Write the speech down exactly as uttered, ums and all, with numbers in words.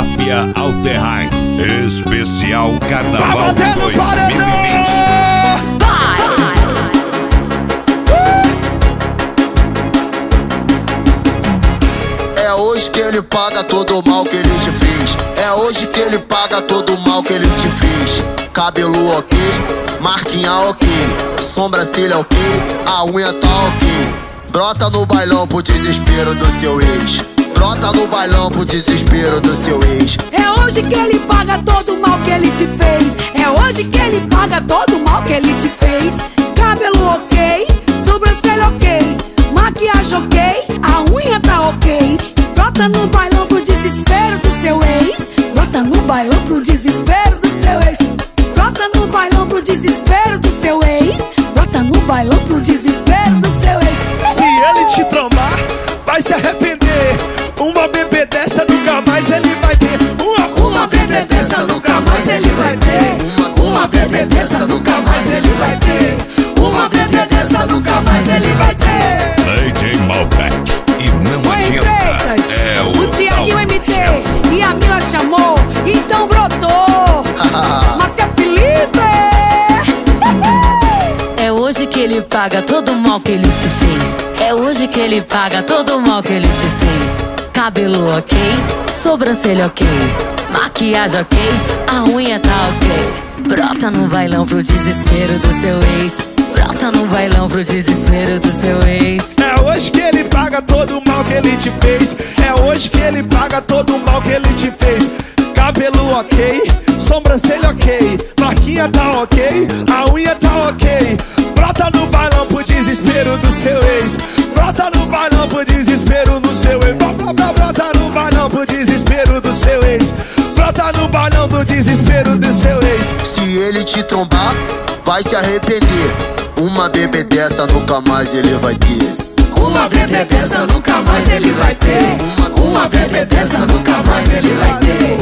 Máfia Alterrain, especial Carnaval dois mil e vinte. É hoje que ele paga todo o mal que ele te fez. É hoje que ele paga todo o mal que ele te fez. Cabelo ok, marquinha ok, sobrancelha ok, a unha tá ok. Brota no bailão pro desespero do seu ex. Brota no bailão pro desespero do seu ex. É hoje que ele paga todo o mal que ele te fez. É hoje que ele paga todo o mal que ele te fez. Cabelo ok, sobrancelha ok, maquiagem ok, a unha tá ok. Brota no bailão pro desespero do seu ex. Brota no bailão pro desespero do seu ex. Brota no bailão pro desespero do seu ex. Brota no bailão pro desespero do seu ex. Se ele te trombar, vai se arrepender. Uma bebê dessa nunca mais ele vai ter. Uma, uma bebê dessa nunca mais ele vai ter. Uma bebê dessa nunca mais ele vai ter. Uma bebê dessa nunca mais ele vai ter. D J Malbec, e não adianta. É o, o Thiaguinho M T e a Mila chamou, então brotou. Márcia Felipe. É hoje que ele paga todo o mal que ele te fez. É hoje que ele paga todo o mal que ele te fez. Cabelo ok, sobrancelha ok, maquiagem ok, a unha tá ok. Brota no bailão pro desespero do seu ex. Brota no bailão pro desespero do seu ex. É hoje que ele paga todo o mal que ele te fez. É hoje que ele paga todo o mal que ele te fez. Cabelo ok, sobrancelha ok, marquinha tá ok, a unha tá ok. Brota no bailão pro desespero do seu ex. Brota no bailão pro desespero do seu ex. Brota no bailão pro desespero do seu ex. Brota no bailão do desespero do seu ex. Se ele te trombar, vai se arrepender. Uma bebê dessa nunca mais ele vai ter. Uma bebê dessa nunca mais ele vai ter. Uma bebê dessa nunca mais ele vai ter.